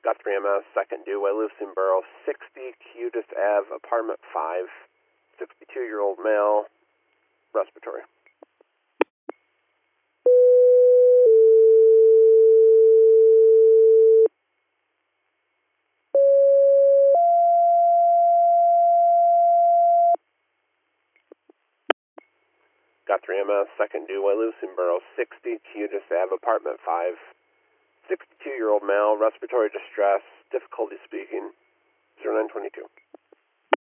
Guthrie MS, second due, Waylucian Borough, 60 Cudis Ave, apartment 5, 62-year-old male, respiratory. Guthrie MS, second due, Waylucian Borough, 60 Cudis Ave, apartment 5, 62-year-old male, respiratory distress, difficulty speaking, 0922.